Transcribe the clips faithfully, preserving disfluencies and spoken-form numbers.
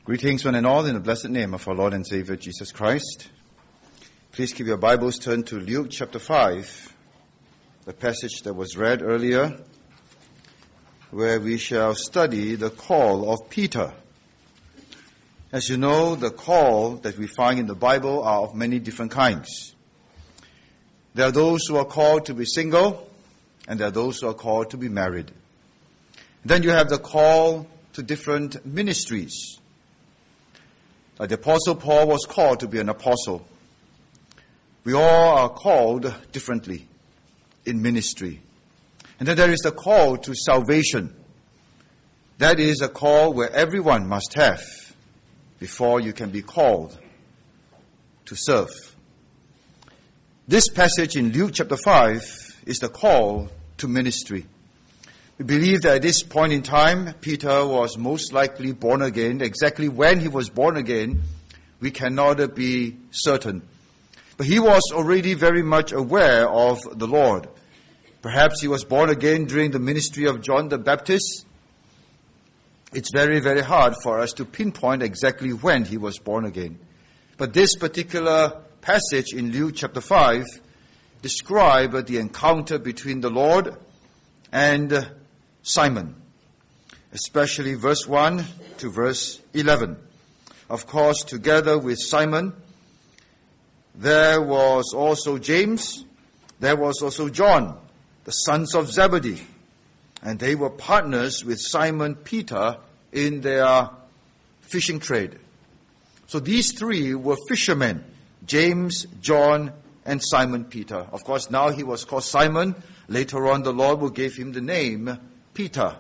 Greetings one and all in the blessed name of our Lord and Savior Jesus Christ. Please keep your Bibles turned to Luke chapter five, the passage that was read earlier, where we shall study the call of Peter. As you know, the call that we find in the Bible are of many different kinds. There are those who are called to be single, and there are those who are called to be married. Then you have the call to different ministries. Uh, the Apostle Paul was called to be an apostle. We all are called differently in ministry. And then there is the call to salvation. That is a call where everyone must have before you can be called to serve. This passage in Luke chapter five is the call to ministry. We believe that at this point in time, Peter was most likely born again. Exactly when he was born again, we cannot be certain. But he was already very much aware of the Lord. Perhaps he was born again during the ministry of John the Baptist. It's very, very hard for us to pinpoint exactly when he was born again. But this particular passage in Luke chapter five describes the encounter between the Lord and Simon, especially verse one to verse eleven. Of course, together with Simon, there was also James, there was also John, the sons of Zebedee, and they were partners with Simon Peter in their fishing trade. So these three were fishermen, James, John, and Simon Peter. Of course, now he was called Simon. Later on, the Lord will give him the name Peter.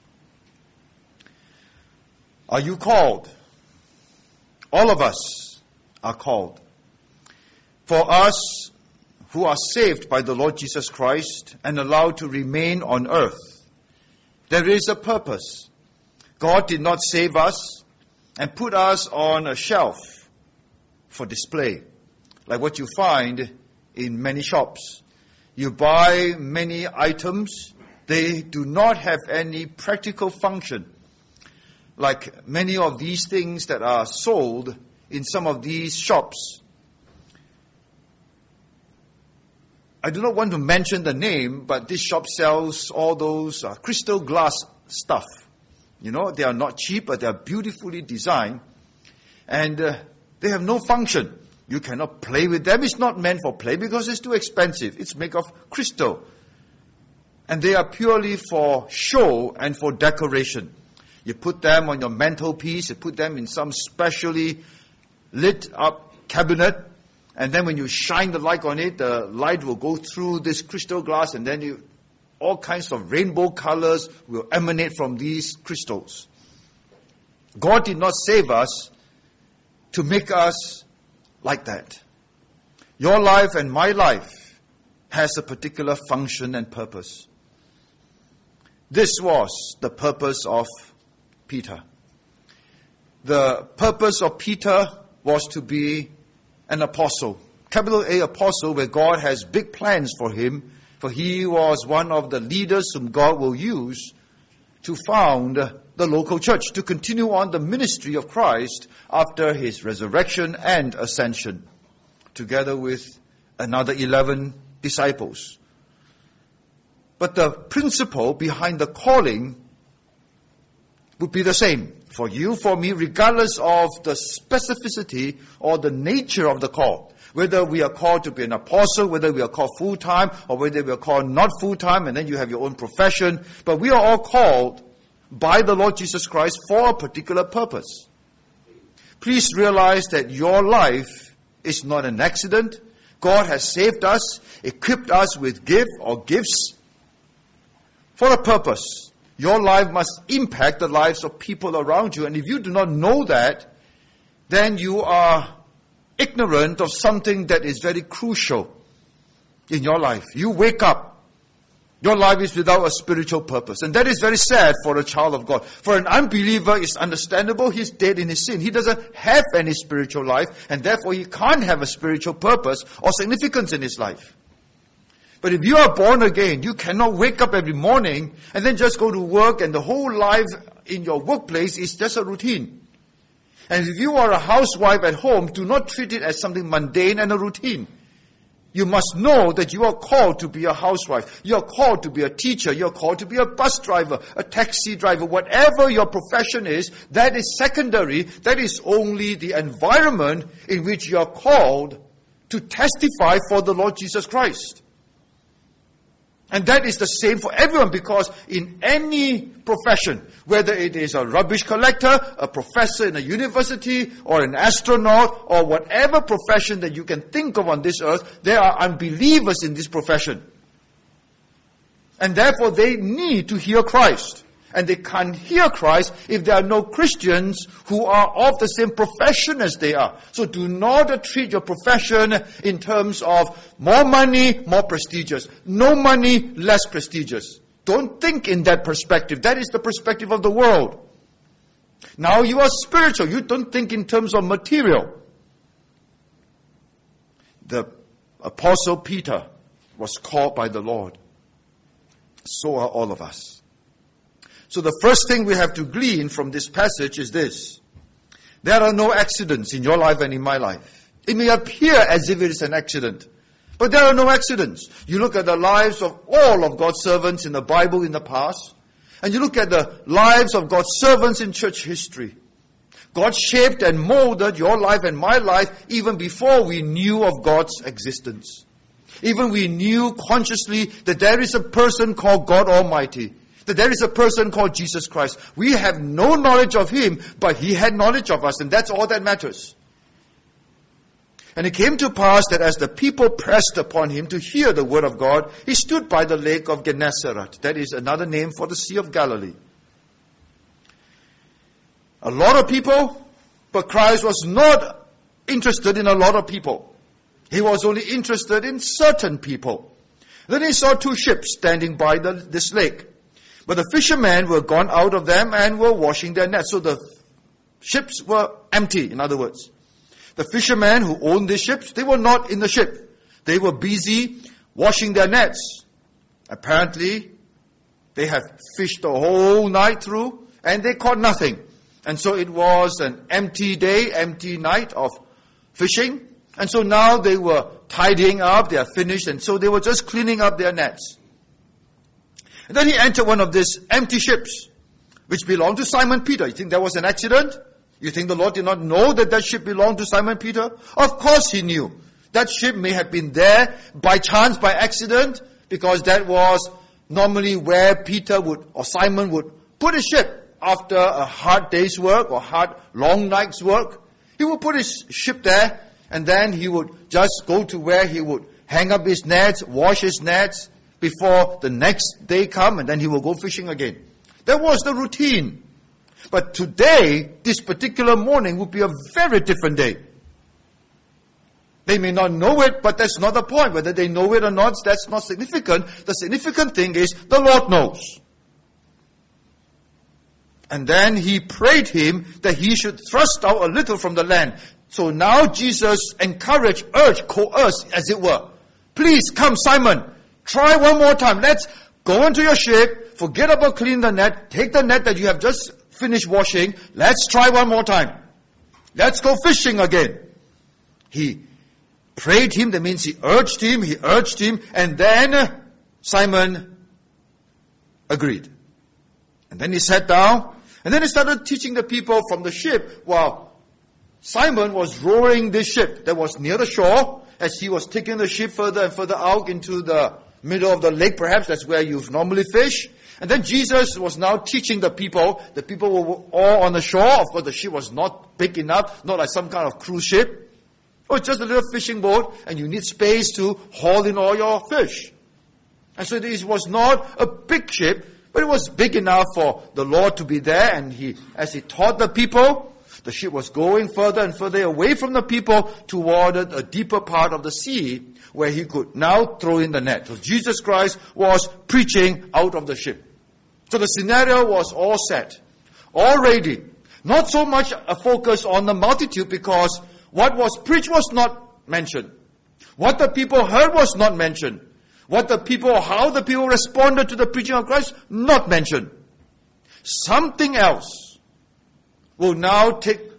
Are you called? All of us are called. For us who are saved by the Lord Jesus Christ and allowed to remain on earth, there is a purpose. God did not save us and put us on a shelf for display, like what you find in many shops. You buy many items, they do not have any practical function. Like many of these things that are sold in some of these shops. I do not want to mention the name, but this shop sells all those uh, crystal glass stuff. You know, they are not cheap, but they are beautifully designed. And uh, they have no function. You cannot play with them. It's not meant for play because it's too expensive. It's made of crystal. And they are purely for show and for decoration. You put them on your mantelpiece, you put them in some specially lit up cabinet, and then when you shine the light on it, the light will go through this crystal glass, and then you, all kinds of rainbow colors will emanate from these crystals. God did not save us to make us like that. Your life and my life has a particular function and purpose. This was the purpose of Peter. The purpose of Peter was to be an apostle. Capital A apostle, where God has big plans for him, for he was one of the leaders whom God will use to found the local church, to continue on the ministry of Christ after his resurrection and ascension, together with another eleven disciples. But the principle behind the calling would be the same for you, for me, regardless of the specificity or the nature of the call. Whether we are called to be an apostle, whether we are called full-time, or whether we are called not full-time, and then you have your own profession. But we are all called by the Lord Jesus Christ for a particular purpose. Please realize that your life is not an accident. God has saved us, equipped us with gift or gifts for a purpose. Your life must impact the lives of people around you. And if you do not know that, then you are ignorant of something that is very crucial in your life. You wake up. Your life is without a spiritual purpose. And that is very sad for a child of God. For an unbeliever, it's understandable. He's dead in his sin. He doesn't have any spiritual life. And therefore, he can't have a spiritual purpose or significance in his life. But if you are born again, you cannot wake up every morning and then just go to work and the whole life in your workplace is just a routine. And if you are a housewife at home, do not treat it as something mundane and a routine. You must know that you are called to be a housewife. You are called to be a teacher. You are called to be a bus driver, a taxi driver. Whatever your profession is, that is secondary. That is only the environment in which you are called to testify for the Lord Jesus Christ. And that is the same for everyone, because in any profession, whether it is a rubbish collector, a professor in a university, or an astronaut, or whatever profession that you can think of on this earth, there are unbelievers in this profession. And therefore they need to hear Christ. And they can't hear Christ if there are no Christians who are of the same profession as they are. So do not treat your profession in terms of more money, more prestigious. No money, less prestigious. Don't think in that perspective. That is the perspective of the world. Now you are spiritual. You don't think in terms of material. The Apostle Peter was called by the Lord. So are all of us. So the first thing we have to glean from this passage is this. There are no accidents in your life and in my life. It may appear as if it is an accident, but there are no accidents. You look at the lives of all of God's servants in the Bible in the past, and you look at the lives of God's servants in church history. God shaped and molded your life and my life even before we knew of God's existence. Even we knew consciously that there is a person called God Almighty, that there is a person called Jesus Christ. We have no knowledge of Him, but He had knowledge of us, and that's all that matters. And it came to pass that as the people pressed upon Him to hear the word of God, He stood by the lake of Gennesaret. That is another name for the Sea of Galilee. A lot of people, but Christ was not interested in a lot of people. He was only interested in certain people. Then He saw two ships standing by the, this lake. But the fishermen were gone out of them and were washing their nets. So the ships were empty, in other words. The fishermen who owned the ships, they were not in the ship. They were busy washing their nets. Apparently, they have fished the whole night through and they caught nothing. And so it was an empty day, empty night of fishing. And so now they were tidying up, they are finished, and so they were just cleaning up their nets. And then he entered one of these empty ships, which belonged to Simon Peter. You think that was an accident? You think the Lord did not know that that ship belonged to Simon Peter? Of course He knew. That ship may have been there by chance, by accident, because that was normally where Peter would, or Simon would put his ship after a hard day's work or hard, long night's work. He would put his ship there, and then he would just go to where he would hang up his nets, wash his nets, before the next day come, and then he will go fishing again. That was the routine. But today, this particular morning would be a very different day. They may not know it, but that's not the point. Whether they know it or not, that's not significant. The significant thing is the Lord knows. And then he prayed him that he should thrust out a little from the land. So now Jesus encouraged, urged, coerced, as it were. Please come, Simon. Try one more time. Let's go into your ship. Forget about cleaning the net. Take the net that you have just finished washing. Let's try one more time. Let's go fishing again. He prayed him. That means he urged him. He urged him. And then Simon agreed. And then he sat down. And then he started teaching the people from the ship while Simon was rowing this ship that was near the shore as he was taking the ship further and further out into the middle of the lake, perhaps. That's where you normally fish. And then Jesus was now teaching the people. The people were all on the shore. Of course, the ship was not big enough, not like some kind of cruise ship. It was just a little fishing boat, and you need space to haul in all your fish. And so this was not a big ship, but it was big enough for the Lord to be there. And he, as he taught the people, the ship was going further and further away from the people toward a deeper part of the sea where he could now throw in the net. So Jesus Christ was preaching out of the ship. So the scenario was all set, all ready. Not so much a focus on the multitude, because what was preached was not mentioned. What the people heard was not mentioned. What the people, how the people responded to the preaching of Christ, not mentioned. Something else will now take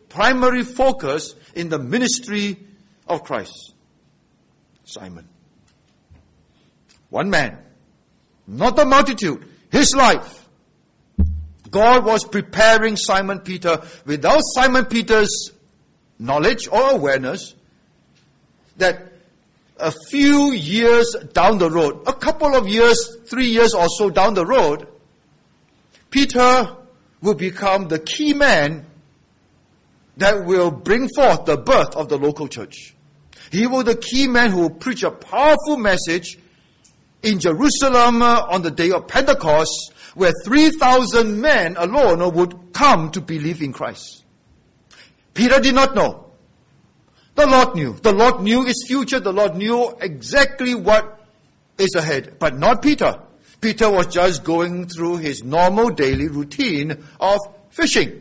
primary focus in the ministry of Christ? Simon. One man, not the multitude, his life. God was preparing Simon Peter without Simon Peter's knowledge or awareness that a few years down the road, a couple of years, three years or so down the road, Peter will become the key man that will bring forth the birth of the local church. He was the key man who will preach a powerful message in Jerusalem on the day of Pentecost, where three thousand men alone would come to believe in Christ. Peter did not know. The Lord knew. The Lord knew his future. The Lord knew exactly what is ahead. But not Peter. Peter was just going through his normal daily routine of fishing.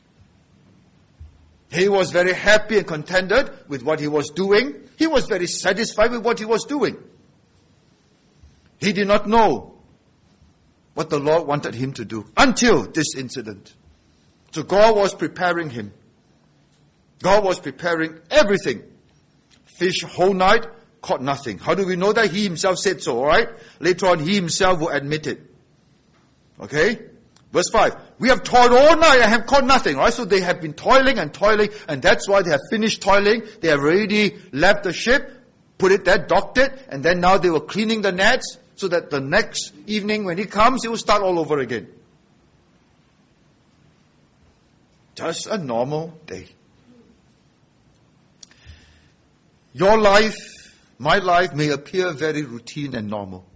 He was very happy and contented with what he was doing. He was very satisfied with what he was doing. He did not know what the Lord wanted him to do until this incident. So God was preparing him. God was preparing everything. Fish whole night, caught nothing. How do we know that? He himself said so, alright? Later on, he himself will admit it. Okay? Verse five. We have toiled all night and have caught nothing, right? So they have been toiling and toiling, and that's why they have finished toiling. They have already left the ship, put it there, docked it, and then now they were cleaning the nets, so that the next evening when he comes, he will start all over again. Just a normal day. Your life, my life may appear very routine and normal.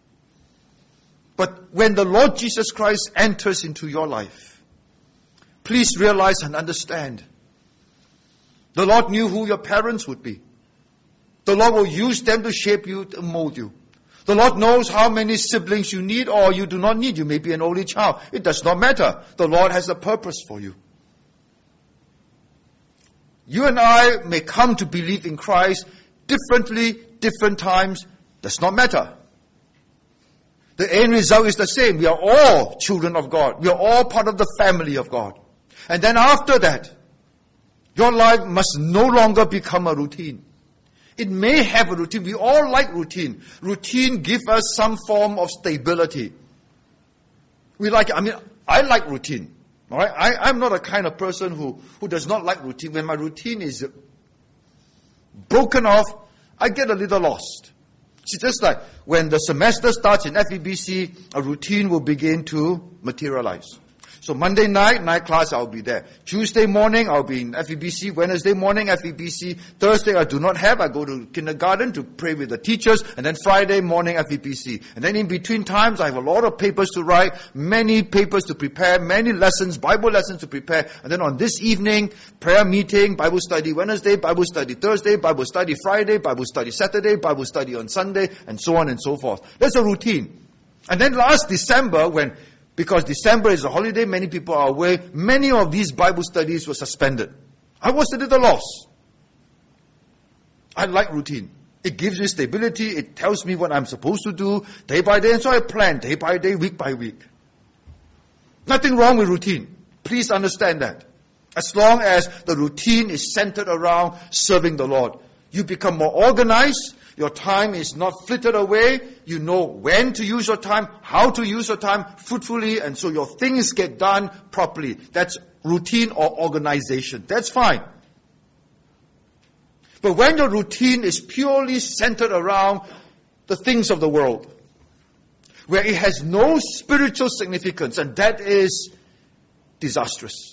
But when the Lord Jesus Christ enters into your life, please realize and understand, the Lord knew who your parents would be. The Lord will use them to shape you, to mold you. The Lord knows how many siblings you need or you do not need. You may be an only child. It does not matter. The Lord has a purpose for you. You and I may come to believe in Christ differently, different times. Does not matter. The end result is the same. We are all children of God. We are all part of the family of God. And then after that, your life must no longer become a routine. It may have a routine. We all like routine. Routine gives us some form of stability. We like, I mean, I like routine. All right? I, I'm not a kind of person who, who does not like routine. When my routine is broken off, I get a little lost. See, just like when the semester starts in F E B C, a routine will begin to materialize. So Monday night, night class, I'll be there. Tuesday morning, I'll be in F E B C. Wednesday morning, F E B C. Thursday, I do not have. I go to kindergarten to pray with the teachers. And then Friday morning, F E B C. And then in between times, I have a lot of papers to write, many papers to prepare, many lessons, Bible lessons to prepare. And then on this evening, prayer meeting, Bible study Wednesday, Bible study Thursday, Bible study Friday, Bible study Saturday, Bible study on Sunday, and so on and so forth. That's a routine. And then last December, when Because December is a holiday, many people are away. Many of these Bible studies were suspended. I was a little lost. I like routine. It gives me stability. It tells me what I'm supposed to do day by day. And so I plan day by day, week by week. Nothing wrong with routine. Please understand that. As long as the routine is centered around serving the Lord, you become more organized. Your time is not flitted away. You know when to use your time, how to use your time fruitfully, and so your things get done properly. That's routine or organization. That's fine. But when your routine is purely centered around the things of the world, where it has no spiritual significance, and that is disastrous.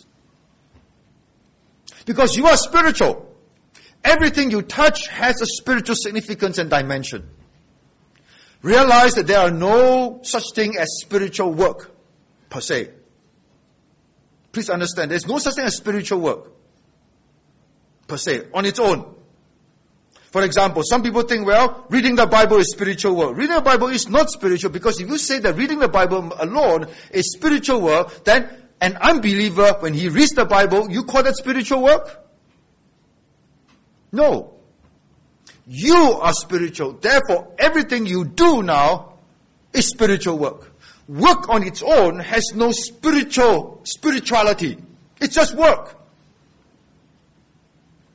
Because you are spiritual. Everything you touch has a spiritual significance and dimension. Realize that there are no such thing as spiritual work, per se. Please understand, there's no such thing as spiritual work, per se, on its own. For example, some people think, well, reading the Bible is spiritual work. Reading the Bible is not spiritual, because if you say that reading the Bible alone is spiritual work, then an unbeliever, when he reads the Bible, you call that spiritual work? No. You are spiritual. Therefore, everything you do now is spiritual work. Work on its own has no spiritual spirituality. It's just work.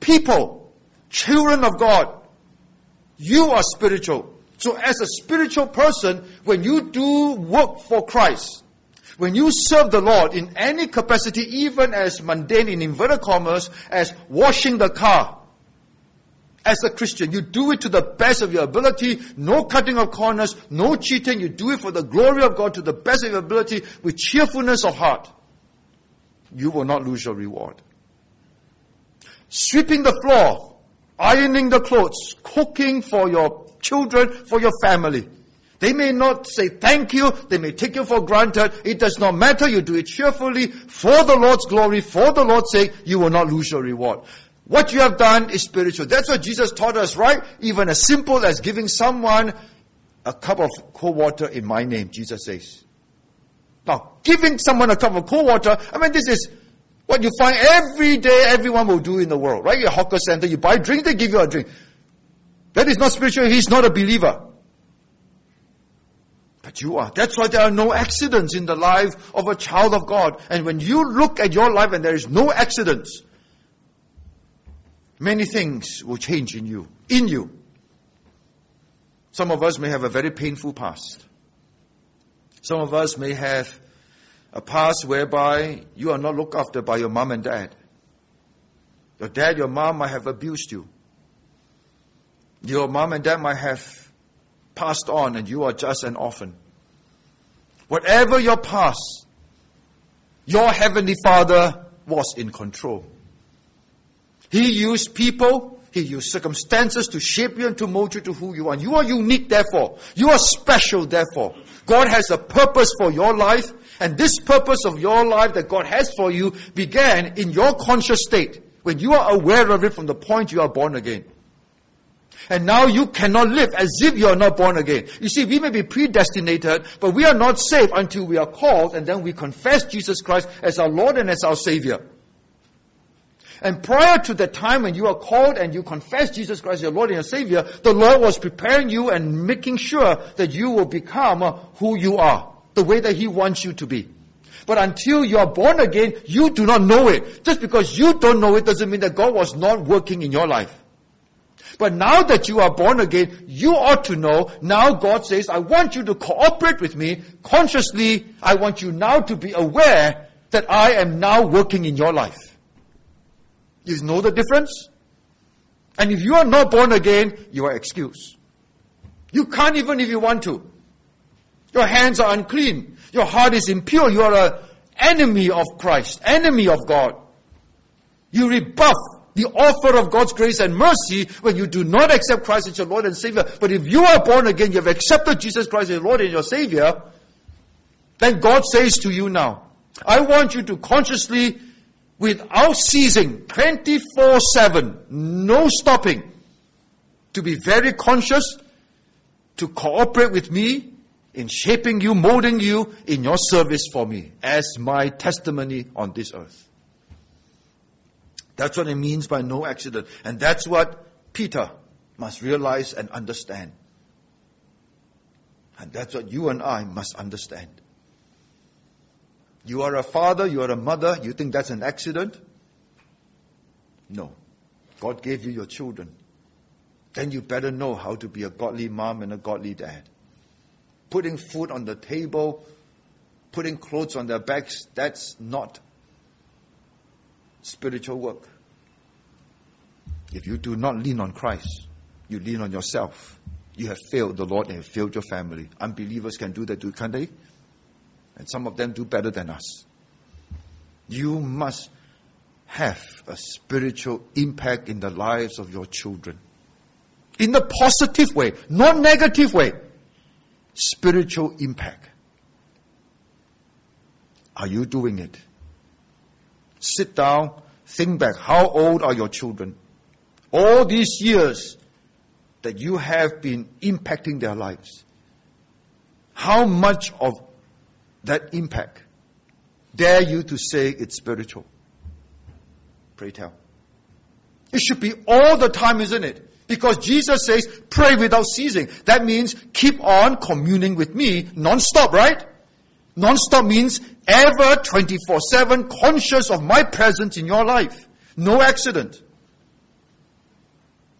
people, children of God, you are spiritual. So as a spiritual person, when you do work for Christ, when you serve the Lord in any capacity, even as mundane in inverted commas, as washing the car, as a Christian, you do it to the best of your ability, no cutting of corners, no cheating, you do it for the glory of God to the best of your ability, with cheerfulness of heart. You will not lose your reward. Sweeping the floor, ironing the clothes, cooking for your children, for your family. They may not say thank you, they may take you for granted. It does not matter, you do it cheerfully, for the Lord's glory, for the Lord's sake, you will not lose your reward. What you have done is spiritual. That's what Jesus taught us, right? Even as simple as giving someone a cup of cold water in my name, Jesus says. Now, giving someone a cup of cold water, I mean, this is what you find every day everyone will do in the world, right? You're a hawker center, you buy drink, they give you a drink. That is not spiritual, he's not a believer. But you are. That's why there are no accidents in the life of a child of God. And when you look at your life and there is no accidents, many things will change in you, in you. Some of us may have a very painful past. Some of us may have a past whereby you are not looked after by your mom and dad. Your dad, your mom might have abused you. Your mom and dad might have passed on and you are just an orphan. Whatever your past, your Heavenly Father was in control. He used people, He used circumstances to shape you and to mold you to who you are. You are unique, therefore. You are special, therefore. God has a purpose for your life, and this purpose of your life that God has for you began in your conscious state, when you are aware of it from the point you are born again. And now you cannot live as if you are not born again. You see, we may be predestinated, but we are not saved until we are called, and then we confess Jesus Christ as our Lord and as our Savior. And prior to the time when you are called and you confess Jesus Christ as your Lord and your Savior, the Lord was preparing you and making sure that you will become who you are, the way that He wants you to be. But until you are born again, you do not know it. Just because you don't know it doesn't mean that God was not working in your life. But now that you are born again, you ought to know, now God says, I want you to cooperate with me consciously. I want you now to be aware that I am now working in your life. You know the difference? And if you are not born again, you are excused. You can't even if you want to. Your hands are unclean. Your heart is impure. You are an enemy of Christ, enemy of God. You rebuff the offer of God's grace and mercy when you do not accept Christ as your Lord and Savior. But if you are born again, you have accepted Jesus Christ as your Lord and your Savior, then God says to you now, I want you to consciously, without ceasing, twenty-four seven, no stopping, to be very conscious, to cooperate with me in shaping you, molding you in your service for me as my testimony on this earth. That's what it means by no accident. And that's what Peter must realize and understand. And that's what you and I must understand. You are a father, you are a mother, you think that's an accident? No. God gave you your children. Then you better know how to be a godly mom and a godly dad. Putting food on the table, putting clothes on their backs, that's not spiritual work. If you do not lean on Christ, you lean on yourself. You have failed the Lord and have failed your family. Unbelievers can do that too, can't they? And some of them do better than us. You must have a spiritual impact in the lives of your children. In the positive way, not negative way. Spiritual impact. Are you doing it? Sit down, think back. How old are your children? All these years that you have been impacting their lives. How much of that impact dare you to say it's spiritual? Pray tell. It should be all the time, isn't it? Because Jesus says, pray without ceasing. That means keep on communing with me non-stop, right? Non-stop means ever twenty-four seven conscious of my presence in your life. No accident.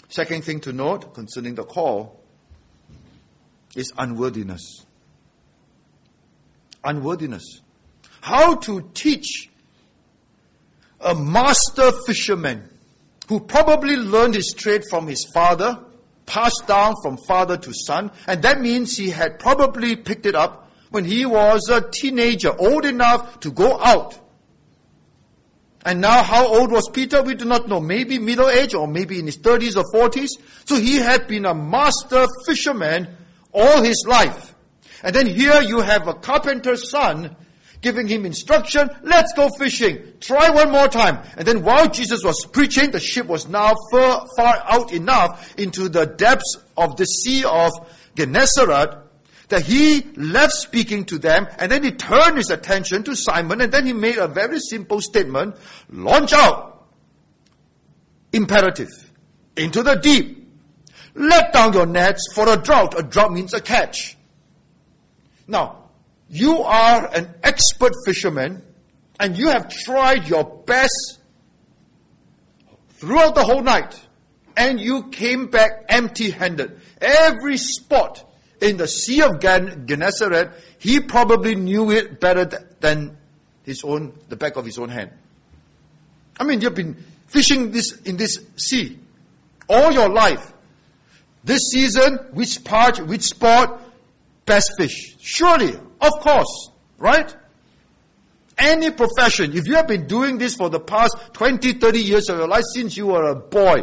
Second thing to note concerning the call is unworthiness. Unworthiness. How to teach a master fisherman who probably learned his trade from his father, passed down from father to son, and that means he had probably picked it up when he was a teenager, old enough to go out. And now how old was Peter? We do not know. Maybe middle age or maybe in his thirties or forties. So he had been a master fisherman all his life. And then here you have a carpenter's son giving him instruction, let's go fishing. Try one more time. And then while Jesus was preaching, the ship was now far, far out enough into the depths of the sea of Gennesaret that he left speaking to them, and then he turned his attention to Simon, and then he made a very simple statement, launch out. Imperative. Into the deep. Let down your nets for a drought. A drought means a catch. Now, you are an expert fisherman, and you have tried your best throughout the whole night, and you came back empty-handed. Every spot in the Sea of Gen- Gennesaret, he probably knew it better th- than his own, the back of his own hand. I mean, you've been fishing this in this sea all your life. This season, which part, which spot, best fish. Surely, of course, right? Any profession, if you have been doing this for the past twenty, thirty years of your life since you were a boy,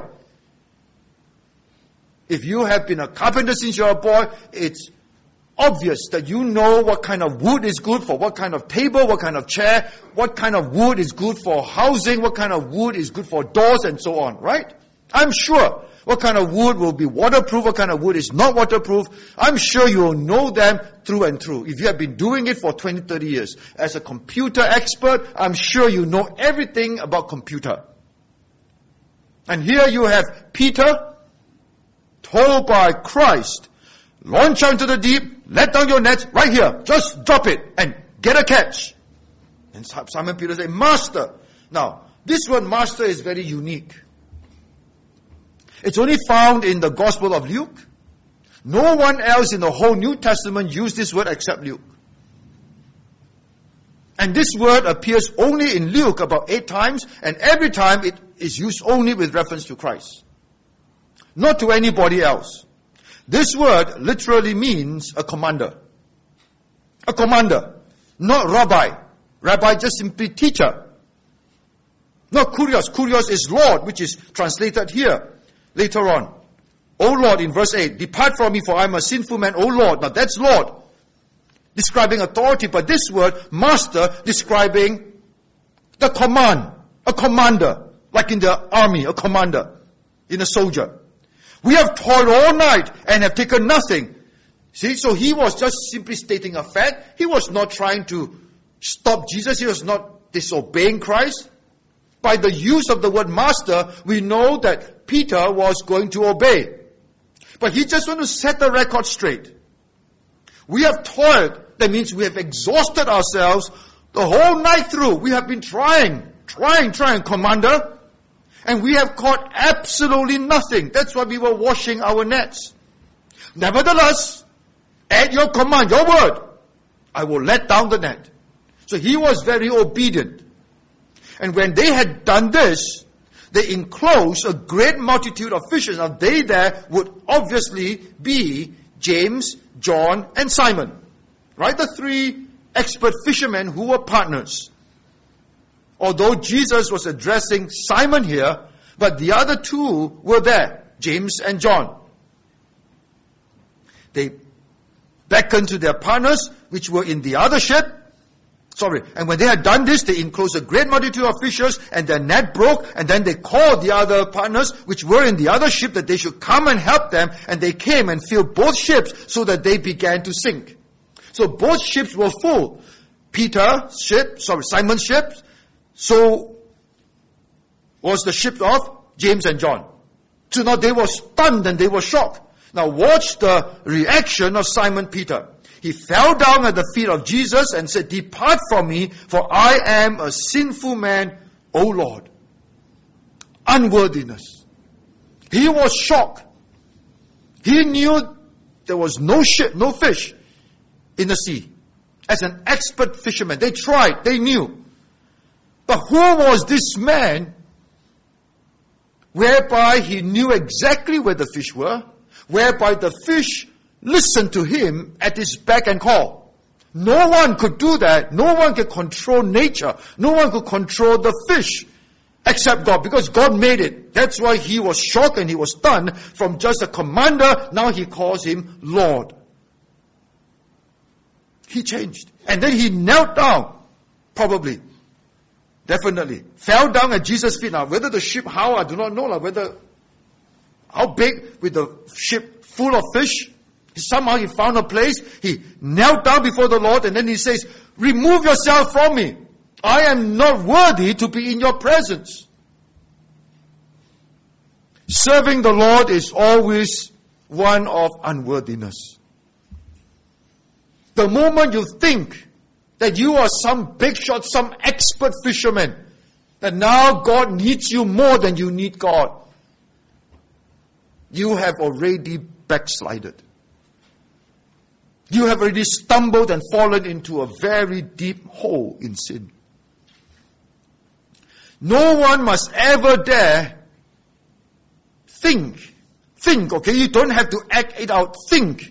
if you have been a carpenter since you were a boy, it's obvious that you know what kind of wood is good for what kind of table, what kind of chair, what kind of wood is good for housing, what kind of wood is good for doors and so on, right? I'm sure what kind of wood will be waterproof, what kind of wood is not waterproof. I'm sure you will know them through and through. If you have been doing it for twenty, thirty years. As a computer expert, I'm sure you know everything about computer. And here you have Peter, told by Christ, launch out into the deep, let down your nets right here. Just drop it and get a catch. And Simon Peter said, Master. Now, this word master is very unique. It's only found in the Gospel of Luke. No one else in the whole New Testament used this word except Luke. And this word appears only in Luke about eight times, and every time it is used only with reference to Christ. Not to anybody else. This word literally means a commander. A commander. Not rabbi. Rabbi just simply teacher. Not kurios. Kurios is Lord, which is translated here later on. O Lord, in verse eight, depart from me for I am a sinful man. O Lord. Now that's Lord, describing authority. But this word, master, describing the command. A commander. Like in the army, a commander. In a soldier. We have toiled all night and have taken nothing. See, so he was just simply stating a fact. He was not trying to stop Jesus. He was not disobeying Christ. By the use of the word master, we know that Peter was going to obey. But he just wants to set the record straight. We have toiled. That means we have exhausted ourselves the whole night through. We have been trying, trying, trying, Commander. And we have caught absolutely nothing. That's why we were washing our nets. Nevertheless, at your command, your word, I will let down the net. So he was very obedient. And when they had done this, they enclosed a great multitude of fishes. Now they there would obviously be James, John, and Simon. Right? The three expert fishermen who were partners. Although Jesus was addressing Simon here, but the other two were there, James and John. They beckoned to their partners, which were in the other ship. Sorry, and when they had done this, they enclosed a great multitude of fishers, and their net broke, and then they called the other partners, which were in the other ship, that they should come and help them, and they came and filled both ships, so that they began to sink. So both ships were full. Peter's ship, sorry, Simon's ship, so was the ship of James and John. So now they were stunned and they were shocked. Now watch the reaction of Simon Peter. He fell down at the feet of Jesus and said, depart from me, for I am a sinful man, O Lord. Unworthiness. He was shocked. He knew there was no ship, no fish in the sea. As an expert fisherman, they tried, they knew. But who was this man whereby he knew exactly where the fish were, whereby the fish listened to him at his beck and call? No one could do that. No one could control nature. No one could control the fish except God, because God made it. That's why he was shocked and he was stunned. From just a commander, now he calls him Lord. He changed. And then he knelt down, probably, definitely, fell down at Jesus' feet. Now, whether the ship, how, I do not know. Like, whether, how big with the ship full of fish. Somehow he found a place. He knelt down before the Lord, and then he says, remove yourself from me. I am not worthy to be in your presence. Serving the Lord is always one of unworthiness. The moment you think that you are some big shot, some expert fisherman, that now God needs you more than you need God, you have already backslided. You have already stumbled and fallen into a very deep hole in sin. No one must ever dare think, think, okay, you don't have to act it out, think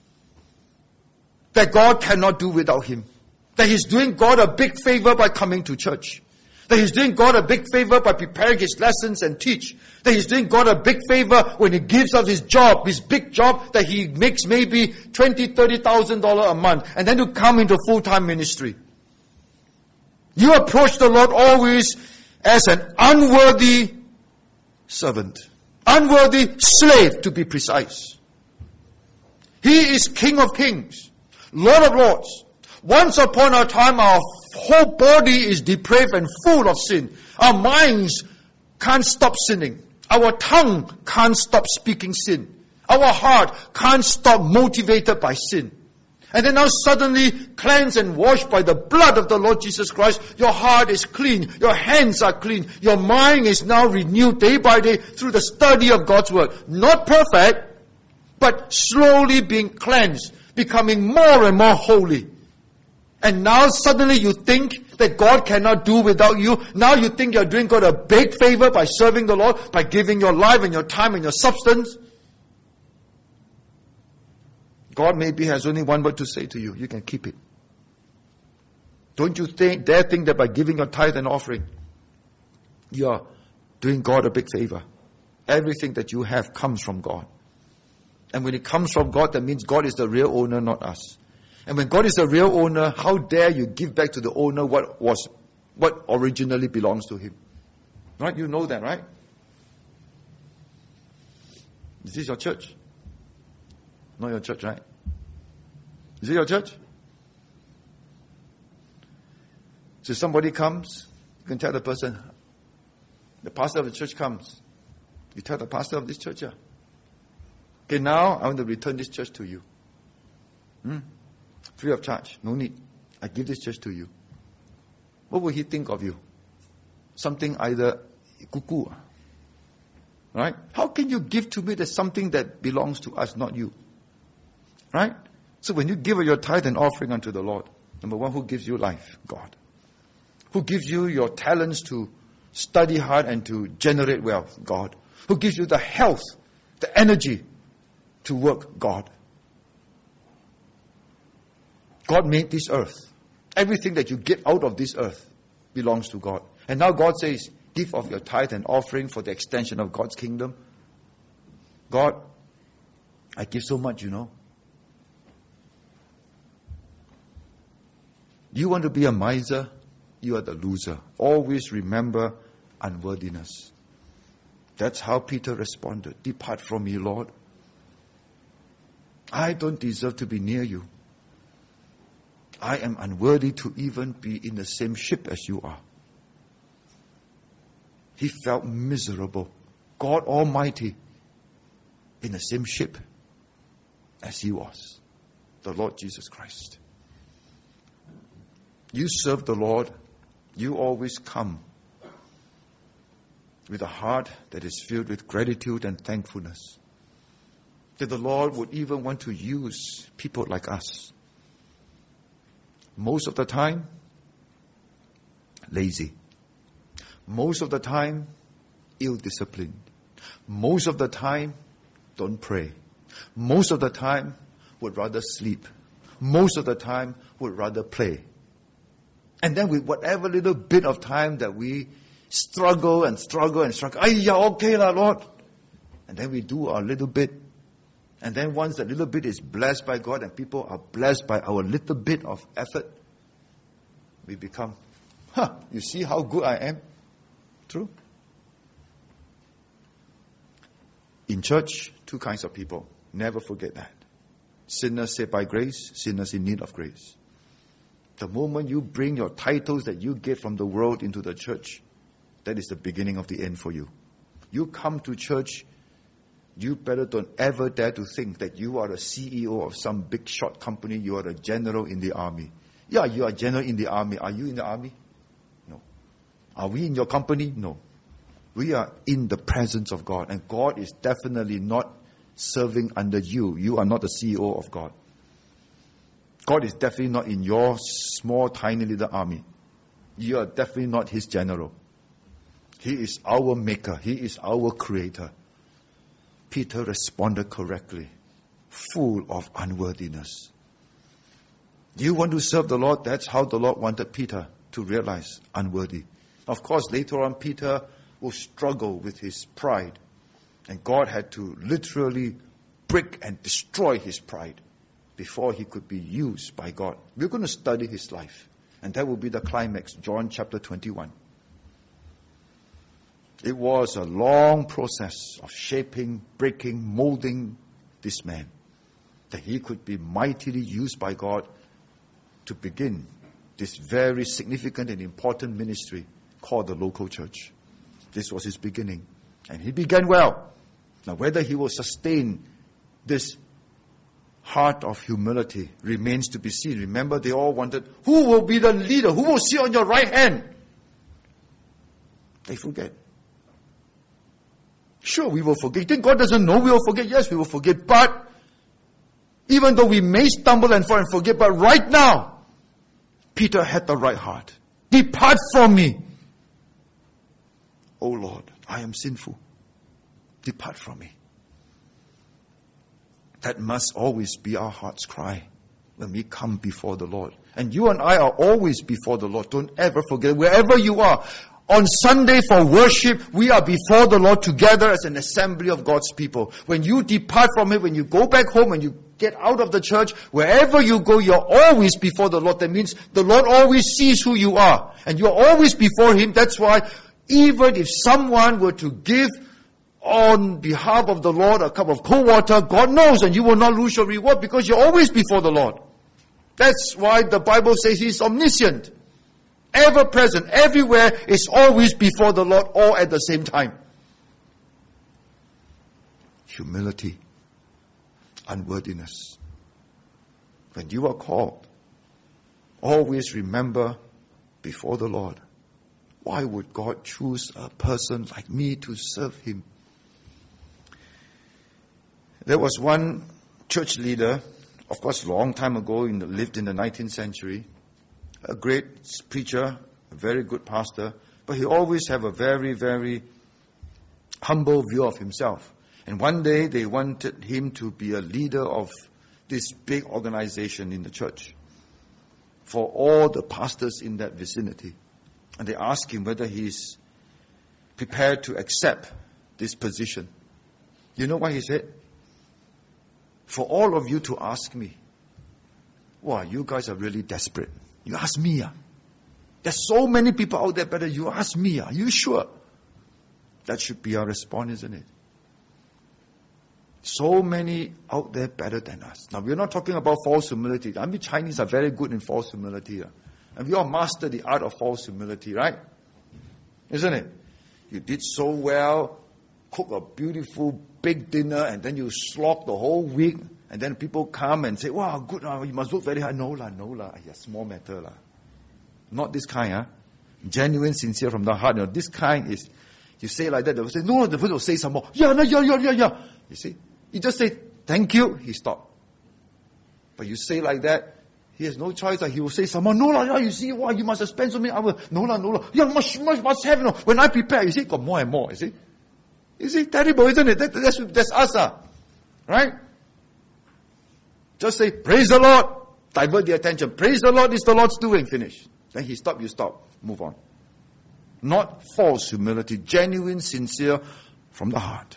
that God cannot do without him. That he's doing God a big favor by coming to church. That he's doing God a big favor by preparing his lessons and teach. That he's doing God a big favor when he gives up his job, his big job that he makes maybe twenty thousand dollars, thirty thousand dollars a month, and then to come into full-time ministry. You approach the Lord always as an unworthy servant. Unworthy slave, to be precise. He is King of Kings, Lord of Lords. Once upon a time, our whole body is depraved and full of sin. Our minds can't stop sinning. Our tongue can't stop speaking sin. Our heart can't stop motivated by sin. And then now suddenly cleansed and washed by the blood of the Lord Jesus Christ, your heart is clean, your hands are clean, your mind is now renewed day by day through the study of God's Word. Not perfect, but slowly being cleansed, becoming more and more holy. And now suddenly you think that God cannot do without you. Now you think you're doing God a big favor by serving the Lord, by giving your life and your time and your substance. God maybe has only one word to say to you. You can keep it. Don't you think, dare think that by giving your tithe and offering, you're doing God a big favor. Everything that you have comes from God. And when it comes from God, that means God is the real owner, not us. And when God is the real owner, how dare you give back to the owner what was, what originally belongs to him? Right? You know that, right? Is this your church? Not your church, right? Is it your church? So somebody comes, you can tell the person, the pastor of the church comes. You tell the pastor of this church, yeah. Okay, now I want to return this church to you. Hmm? Free of charge, no need. I give this church to you. What will he think of you? Something either cuckoo, right? How can you give to me that something that belongs to us, not you? Right? So when you give your tithe and offering unto the Lord, number one, who gives you life? God. Who gives you your talents to study hard and to generate wealth? God. Who gives you the health, the energy to work? God. God made this earth. Everything that you get out of this earth belongs to God. And now God says, give of your tithe and offering for the extension of God's kingdom. God, I give so much, you know. You want to be a miser? You are the loser. Always remember unworthiness. That's how Peter responded. Depart from me, Lord. I don't deserve to be near you. I am unworthy to even be in the same ship as you are. He felt miserable. God Almighty in the same ship as he was. The Lord Jesus Christ. You serve the Lord. You always come with a heart that is filled with gratitude and thankfulness. That the Lord would even want to use people like us. Most of the time, lazy. Most of the time, ill-disciplined. Most of the time, don't pray. Most of the time, would rather sleep. Most of the time, would rather play. And then with whatever little bit of time that we struggle and struggle and struggle, Ayya, okay lah, Lord. And then we do our little bit. And then once that little bit is blessed by God and people are blessed by our little bit of effort, we become, huh, you see how good I am? True? In church, two kinds of people. Never forget that. Sinners saved by grace, sinners in need of grace. The moment you bring your titles that you get from the world into the church, that is the beginning of the end for you. You come to church, you better don't ever dare to think that you are the C E O of some big shot company, you are a general in the army. Yeah, you are general in the army. Are you in the army? No. Are we in your company? No. We are in the presence of God, and God is definitely not serving under you. You are not the C E O of God. God is definitely not in your small, tiny little army. You are definitely not His general. He is our maker. He is our creator. Peter responded correctly, full of unworthiness. Do you want to serve the Lord? That's how the Lord wanted Peter to realize unworthy. Of course, later on, Peter will struggle with his pride. And God had to literally break and destroy his pride before he could be used by God. We're going to study his life. And that will be the climax, John chapter twenty-one. It was a long process of shaping, breaking, molding this man, that he could be mightily used by God to begin this very significant and important ministry called the local church. This was his beginning. And he began well. Now, whether he will sustain this heart of humility remains to be seen. Remember, they all wanted, who will be the leader? Who will sit on your right hand? They forget. Sure, we will forget. You think God doesn't know we will forget? Yes, we will forget. But even though we may stumble and fall and forget, but right now, Peter had the right heart. Depart from me. Oh Lord, I am sinful. Depart from me. That must always be our heart's cry when we come before the Lord. And you and I are always before the Lord. Don't ever forget, wherever you are. On Sunday for worship, we are before the Lord together as an assembly of God's people. When you depart from it, when you go back home, when you get out of the church, wherever you go, you're always before the Lord. That means the Lord always sees who you are. And you're always before Him. That's why even if someone were to give on behalf of the Lord a cup of cold water, God knows, and you will not lose your reward because you're always before the Lord. That's why the Bible says He's omniscient. Ever present, everywhere, is always before the Lord, all at the same time. Humility, unworthiness. When you are called, always remember before the Lord, why would God choose a person like me to serve Him? There was one church leader, of course, long time ago, in the, lived in the nineteenth century. A great preacher, a very good pastor, but he always had a very, very humble view of himself. And one day they wanted him to be a leader of this big organization in the church for all the pastors in that vicinity. And they asked him whether he's prepared to accept this position. You know what he said? For all of you to ask me, wow, you guys are really desperate. You ask me, ah. There's so many people out there better. You ask me, ah. Are you sure? That should be our response, isn't it? So many out there better than us. Now, we're not talking about false humility. I mean, Chinese are very good in false humility. Ah. And we all master the art of false humility, right? Isn't it? You did so well, cook a beautiful big dinner, and then you slog the whole week. And then people come and say, wow, good, uh, you must work very hard. No lah, no lah. Yeah, small matter lah. Not this kind, huh? Genuine, sincere from the heart. You know, this kind is, You say like that, they will say, no, the person will say some more. Yeah, no, yeah, yeah, yeah, yeah. You see? You just say, thank you, he stopped. But you say like that, he has no choice. Like he will say some more. No, la, yeah, you see, wow, you must have spent so many hours. No, la, no, la. Yeah, much, much, must have. You know. When I prepare, you see, got more and more. You see? You see, terrible, isn't it? That, that's, that's us, uh, right? Just say, praise the Lord. Divert the attention. Praise the Lord, it's the Lord's doing. Finish. Then he stop, you stop. Move on. Not false humility. Genuine, sincere, from the heart.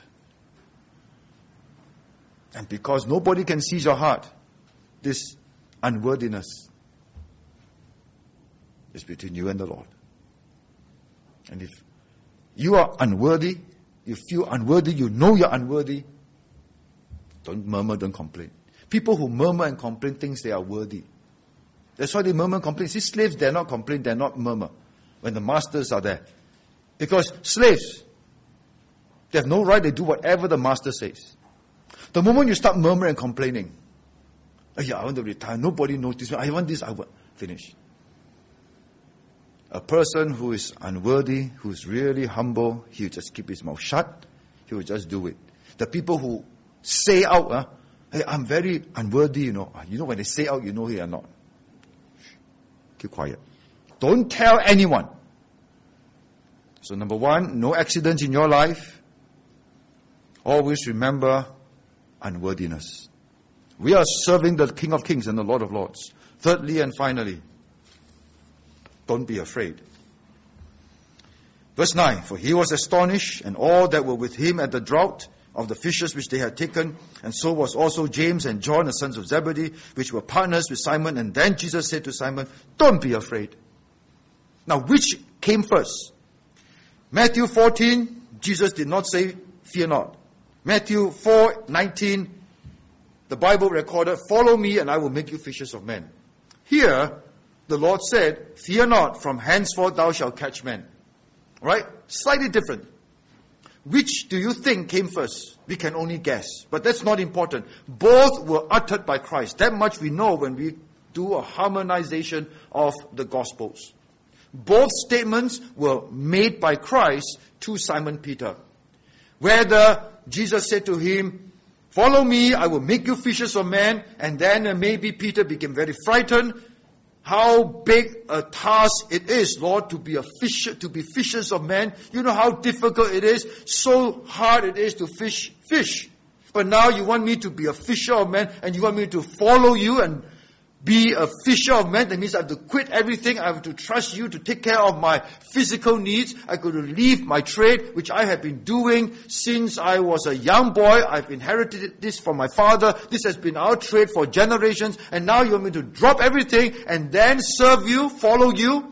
And because nobody can see your heart, this unworthiness is between you and the Lord. And if you are unworthy, you feel unworthy, you know you're unworthy, don't murmur, don't complain. People who murmur and complain think they are worthy. That's why they murmur and complain. See, slaves dare not complain, dare not murmur when the masters are there. Because slaves, they have no right, they do whatever the master says. The moment you start murmuring and complaining, oh yeah, I want to retire, nobody notices me, I want this, I want, finish. A person who is unworthy, who is really humble, he will just keep his mouth shut, he will just do it. The people who say out, uh, hey, I'm very unworthy, you know. You know when they say out, you know they are not. Keep quiet. Don't tell anyone. So number one, no accidents in your life. Always remember unworthiness. We are serving the King of Kings and the Lord of Lords. Thirdly and finally, don't be afraid. Verse nine, for he was astonished, and all that were with him at the draught of the fishes which they had taken, and so was also James and John, the sons of Zebedee, which were partners with Simon. And then Jesus said to Simon, don't be afraid. Now, which came first? Matthew fourteen, Jesus did not say, fear not. Matthew four nineteen, the Bible recorded, follow me and I will make you fishers of men. Here, the Lord said, fear not, from henceforth thou shalt catch men. Right? Slightly different. Which do you think came first? We can only guess. But that's not important. Both were uttered by Christ. That much we know when we do a harmonization of the Gospels. Both statements were made by Christ to Simon Peter. Whether Jesus said to him, follow me, I will make you fishers of men, and then uh, maybe Peter became very frightened. How big a task it is, Lord, to be a fisher, to be fishers of men. You know how difficult it is, so hard it is to fish fish. But now you want me to be a fisher of men, and you want me to follow you and be a fisher of men. That means I have to quit everything. I have to trust you to take care of my physical needs. I got to leave my trade, which I have been doing since I was a young boy. I've inherited this from my father. This has been our trade for generations. And now you want me to drop everything and then serve you, follow you?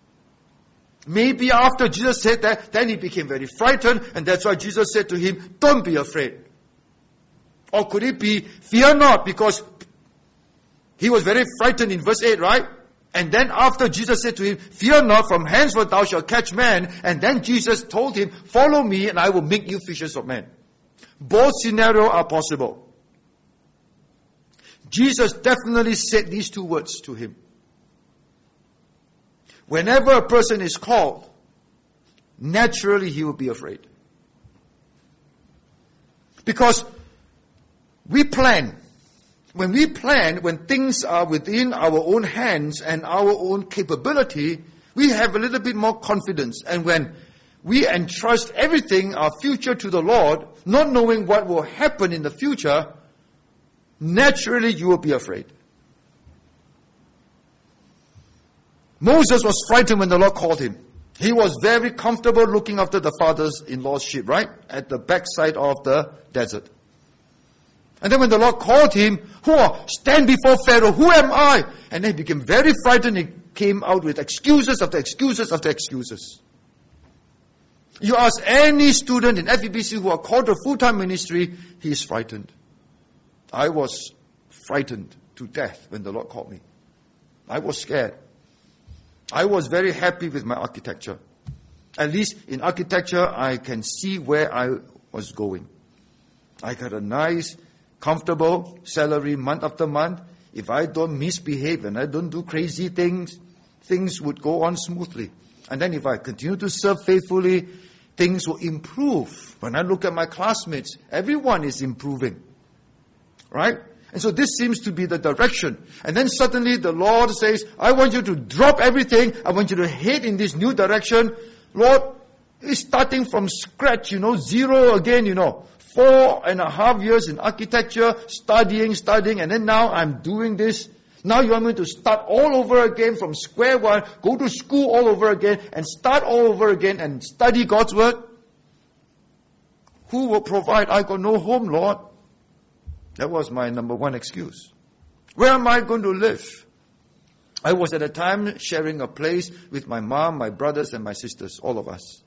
Maybe after Jesus said that, then he became very frightened. And that's why Jesus said to him, don't be afraid. Or could it be, fear not, because he was very frightened in verse eight, right? And then after Jesus said to him, fear not, from henceforth thou shalt catch men. And then Jesus told him, follow me and I will make you fishers of men. Both scenarios are possible. Jesus definitely said these two words to him. Whenever a person is called, naturally he will be afraid. Because we plan. When we plan, when things are within our own hands and our own capability, we have a little bit more confidence. And when we entrust everything, our future, to the Lord, not knowing what will happen in the future, naturally you will be afraid. Moses was frightened when the Lord called him. He was very comfortable looking after the father-in-law's sheep, right? At the backside of the desert. And then when the Lord called him, who stand before Pharaoh, who am I? And then he became very frightened. He came out with excuses after excuses after excuses. You ask any student in F E B C who are called to full-time ministry, he is frightened. I was frightened to death when the Lord called me. I was scared. I was very happy with my architecture. At least in architecture, I can see where I was going. I got a nice, comfortable salary month after month. If I don't misbehave and I don't do crazy things, things would go on smoothly. And then if I continue to serve faithfully, things will improve. When I look at my classmates, everyone is improving. Right? And so this seems to be the direction. And then suddenly the Lord says, I want you to drop everything. I want you to head in this new direction. Lord, it's starting from scratch, you know, zero again, you know. Four and a half years in architecture, studying, studying, and then now I'm doing this. Now you want me to start all over again from square one, go to school all over again, and start all over again and study God's Word? Who will provide? I got no home, Lord. That was my number one excuse. Where am I going to live? I was at a time sharing a place with my mom, my brothers, and my sisters, all of us.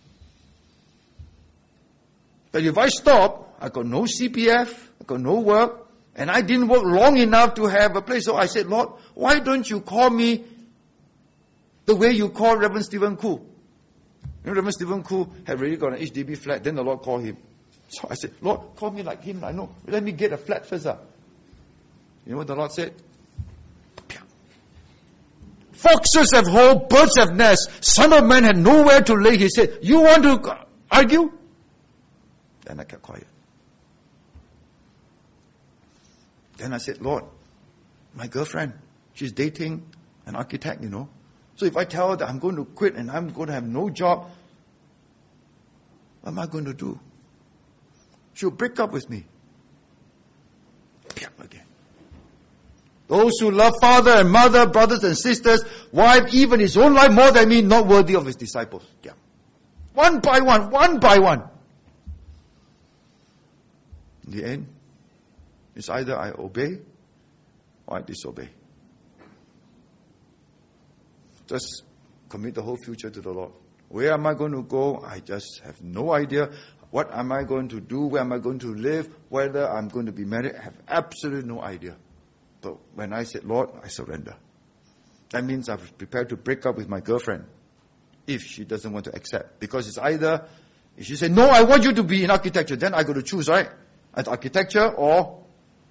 But if I stop, I got no C P F, I got no work, and I didn't work long enough to have a place. So I said, Lord, why don't you call me the way you call Reverend Stephen Koo? You know, Reverend Stephen Koo had already got an H D B flat, then the Lord called him. So I said, Lord, call me like him. I know. Let me get a flat first. Uh. You know what the Lord said? Foxes have holes, birds have nests. Son of man had nowhere to lay. He said, you want to argue? Then I kept quiet. Then I said, Lord, my girlfriend, she's dating an architect, you know. So if I tell her that I'm going to quit and I'm going to have no job, what am I going to do? She'll break up with me. Again. Those who love father and mother, brothers and sisters, wife, even his own life more than me, not worthy of his disciples. Yeah. One by one, one by one. In the end, it's either I obey or I disobey. Just commit the whole future to the Lord. Where am I going to go? I just have no idea. What am I going to do? Where am I going to live? Whether I'm going to be married? I have absolutely no idea. But when I said, Lord, I surrender. That means I've prepared to break up with my girlfriend if she doesn't want to accept. Because it's either, if she said, no, I want you to be in architecture, then I got to choose, right? Either architecture or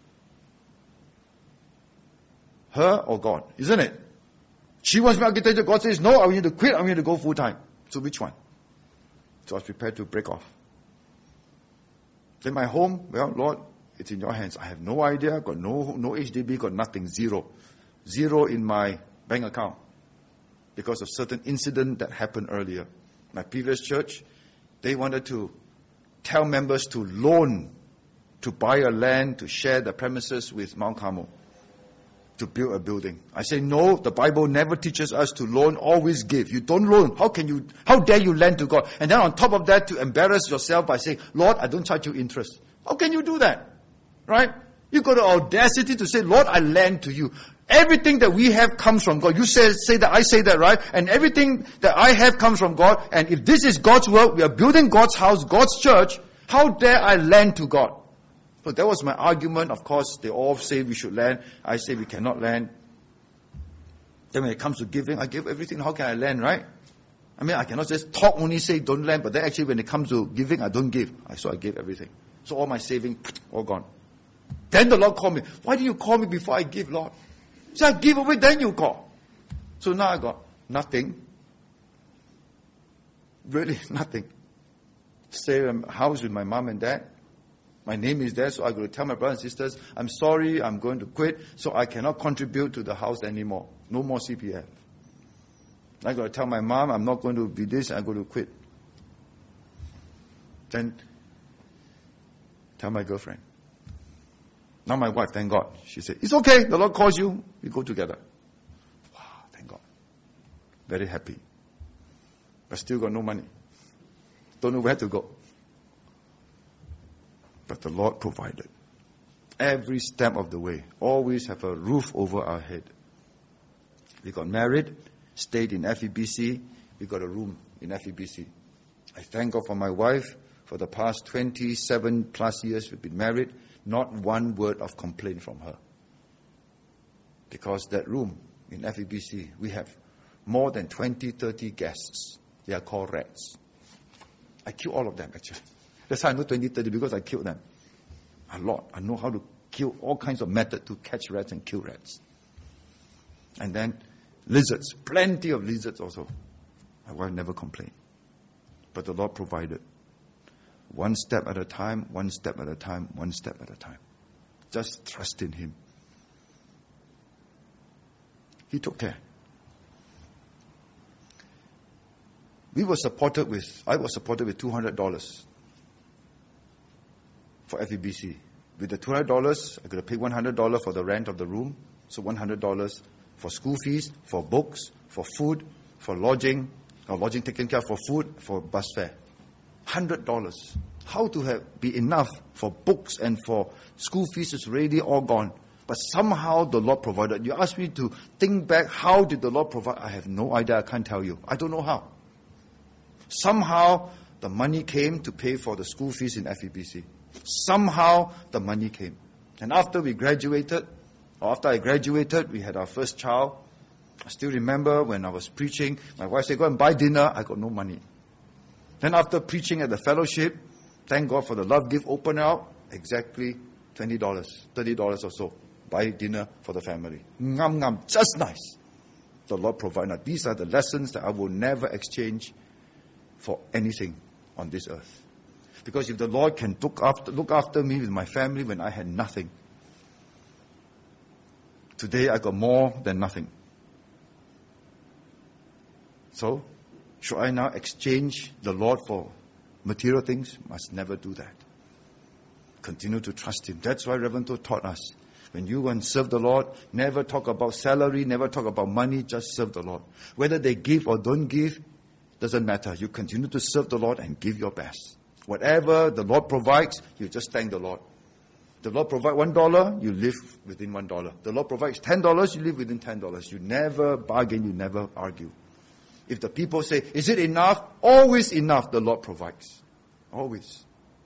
her or God, isn't it? She wants me architecture. God says, no, I want you to quit. I want you to go full time. So which one? So I was prepared to break off. Then my home, well, Lord, it's in your hands. I have no idea, got no no H D B, got nothing, zero. Zero in my bank account because of certain incident that happened earlier. My previous church, they wanted to tell members to loan, to buy a land, to share the premises with Mount Carmel, to build a building. I say, no, the Bible never teaches us to loan, always give. You don't loan. How can you, how dare you lend to God? And then on top of that, to embarrass yourself by saying, Lord, I don't charge you interest. How can you do that? Right? You got the audacity to say, Lord, I lend to you. Everything that we have comes from God. You say, say that, I say that, right? And everything that I have comes from God. And if this is God's work, we are building God's house, God's church, how dare I lend to God? So that was my argument. Of course, they all say we should lend. I say we cannot lend. Then when it comes to giving, I give everything. How can I lend, right? I mean, I cannot just talk, only say don't lend, but then actually when it comes to giving, I don't give. So I gave everything. So all my savings, all gone. Then the Lord called me. Why did you call me before I give, Lord? So I give away, then you call. So now I got nothing. Really nothing. Stay in a house with my mom and dad. My name is there, so I got to tell my brothers and sisters, I'm sorry, I'm going to quit, so I cannot contribute to the house anymore. No more C P F. I got to tell my mom, I'm not going to be this, I'm going to quit. Then tell my girlfriend. Now my wife, thank God. She said, it's okay, the Lord calls you, we go together. Wow, thank God. Very happy. But still got no money. Don't know where to go. But the Lord provided. Every step of the way. Always have a roof over our head. We got married, stayed in F E B C. We got a room in F E B C. I thank God for my wife. For the past twenty-seven plus years we've been married. Not one word of complaint from her. Because that room in F E B C, we have more than twenty, thirty guests. They are called rats. I kill all of them actually. That's how I know twenty, thirty, because I killed them. A lot. I know how to kill all kinds of methods to catch rats and kill rats. And then lizards. Plenty of lizards also. My wife never complained. But the Lord provided. One step at a time, one step at a time, one step at a time. Just trust in Him. He took care. We were supported with, I was supported with two hundred dollars for F E B C. With the two hundred dollars, I could have paid one hundred dollars for the rent of the room. So one hundred dollars for school fees, for books, for food, for lodging, or lodging taken care of, for food, for bus fare. one hundred dollars. How to have be enough for books and for school fees is already all gone. But somehow the Lord provided. You ask me to think back, how did the Lord provide? I have no idea. I can't tell you. I don't know how. Somehow the money came to pay for the school fees in F E B C. Somehow the money came. And after we graduated, or after I graduated, we had our first child. I still remember when I was preaching, my wife said, go and buy dinner. I got no money. Then after preaching at the fellowship, thank God for the love gift, open out, exactly twenty dollars, thirty dollars or so. Buy dinner for the family. Ngam ngam, just nice. The Lord provided. Now, these are the lessons that I will never exchange for anything on this earth. Because if the Lord can look after, look after me with my family when I had nothing, today I got more than nothing. So, should I now exchange the Lord for material things? Must never do that. Continue to trust Him. That's why Reverend Toh taught us. When you go and serve the Lord, never talk about salary, never talk about money, just serve the Lord. Whether they give or don't give, doesn't matter. You continue to serve the Lord and give your best. Whatever the Lord provides, you just thank the Lord. The Lord provides one dollar, you live within one dollar. The Lord provides ten dollars, you live within ten dollars. You never bargain, you never argue. If the people say, is it enough? Always enough, the Lord provides. Always.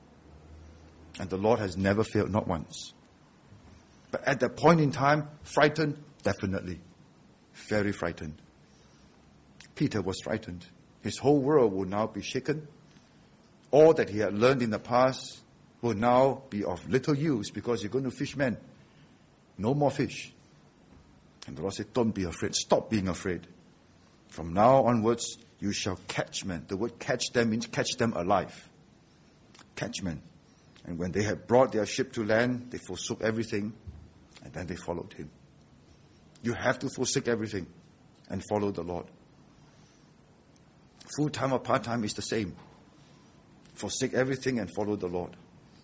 And the Lord has never failed, not once. But at that point in time, frightened? Definitely. Very frightened. Peter was frightened. His whole world will now be shaken. All that he had learned in the past will now be of little use because you're going to fish men. No more fish. And the Lord said, don't be afraid. Stop being afraid. From now onwards, you shall catch men. The word catch them means catch them alive. Catch men. And when they had brought their ship to land, they forsook everything and then they followed Him. You have to forsake everything and follow the Lord. Full-time or part-time is the same. Forsake everything and follow the Lord.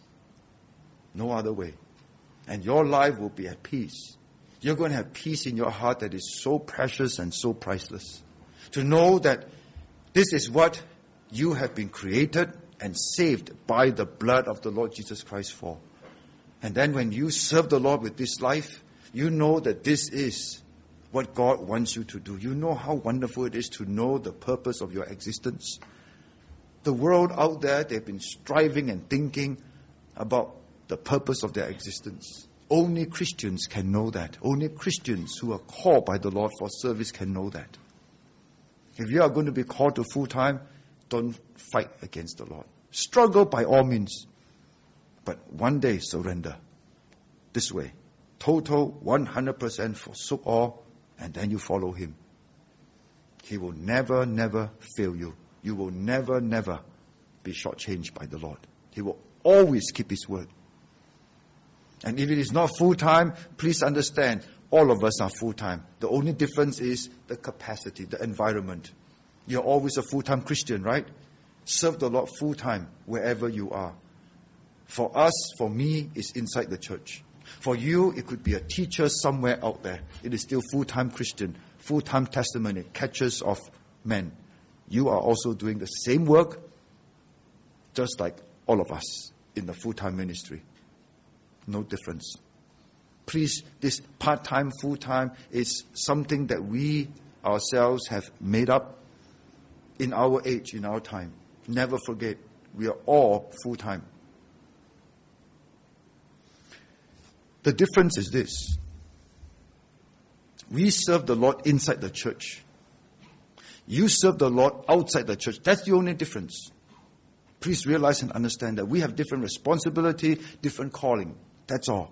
No other way. And your life will be at peace. You're going to have peace in your heart that is so precious and so priceless. To know that this is what you have been created and saved by the blood of the Lord Jesus Christ for. And then when you serve the Lord with this life, you know that this is what God wants you to do. You know how wonderful it is to know the purpose of your existence. The world out there, they've been striving and thinking about the purpose of their existence. Only Christians can know that. Only Christians who are called by the Lord for service can know that. If you are going to be called to full-time, don't fight against the Lord. Struggle by all means. But one day surrender. This way. Total one hundred percent forsook all, and then you follow Him. He will never, never fail you. You will never, never be shortchanged by the Lord. He will always keep His word. And if it is not full-time, please understand, all of us are full-time. The only difference is the capacity, the environment. You're always a full-time Christian, right? Serve the Lord full-time wherever you are. For us, for me, it's inside the church. For you, it could be a teacher somewhere out there. It is still full-time Christian, full-time testimony, catchers of men. You are also doing the same work, just like all of us in the full-time ministry. No difference. Please, this part-time, full-time is something that we ourselves have made up in our age, in our time. Never forget, we are all full-time. The difference is this. We serve the Lord inside the church. You serve the Lord outside the church. That's the only difference. Please realize and understand that we have different responsibility, different calling. That's all.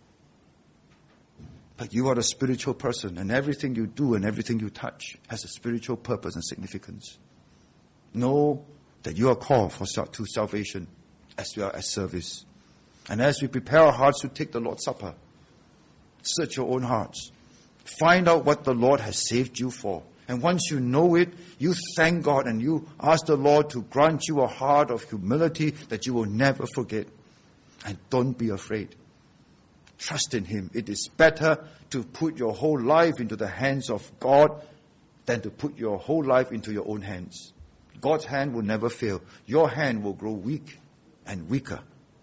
But you are a spiritual person, and everything you do and everything you touch has a spiritual purpose and significance. No that you are called for to salvation as well as service. And as we prepare our hearts to take the Lord's Supper, search your own hearts. Find out what the Lord has saved you for. And once you know it, you thank God and you ask the Lord to grant you a heart of humility that you will never forget. And don't be afraid. Trust in Him. It is better to put your whole life into the hands of God than to put your whole life into your own hands. God's hand will never fail. Your hand will grow weak and weaker.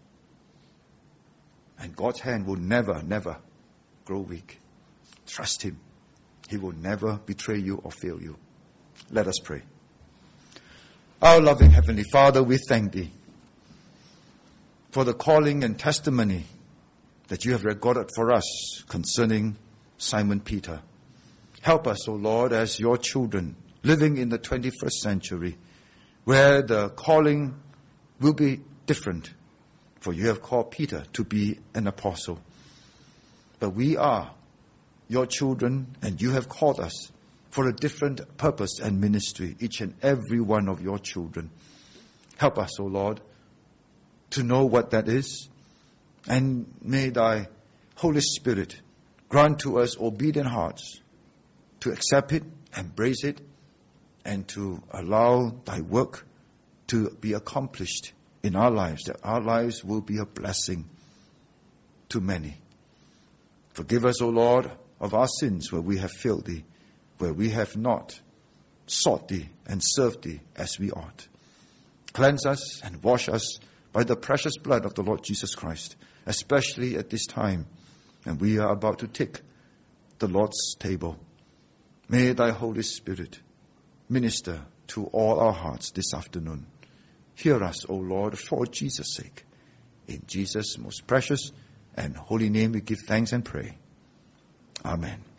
And God's hand will never, never grow weak. Trust Him. He will never betray you or fail you. Let us pray. Our loving Heavenly Father, we thank Thee for the calling and testimony that you have recorded for us concerning Simon Peter. Help us, O Lord, as your children living in the twenty-first century, where the calling will be different. For you have called Peter to be an apostle. But we are your children, and you have called us for a different purpose and ministry, each and every one of your children. Help us, O Lord, to know what that is. And may thy Holy Spirit grant to us obedient hearts to accept it, embrace it, and to allow thy work to be accomplished in our lives, that our lives will be a blessing to many. Forgive us, O Lord, of our sins where we have failed thee, where we have not sought thee and served thee as we ought. Cleanse us and wash us by the precious blood of the Lord Jesus Christ, especially at this time, and we are about to take the Lord's table. May thy Holy Spirit minister to all our hearts this afternoon. Hear us, O Lord, for Jesus' sake. In Jesus' most precious and holy name we give thanks and pray. Amen.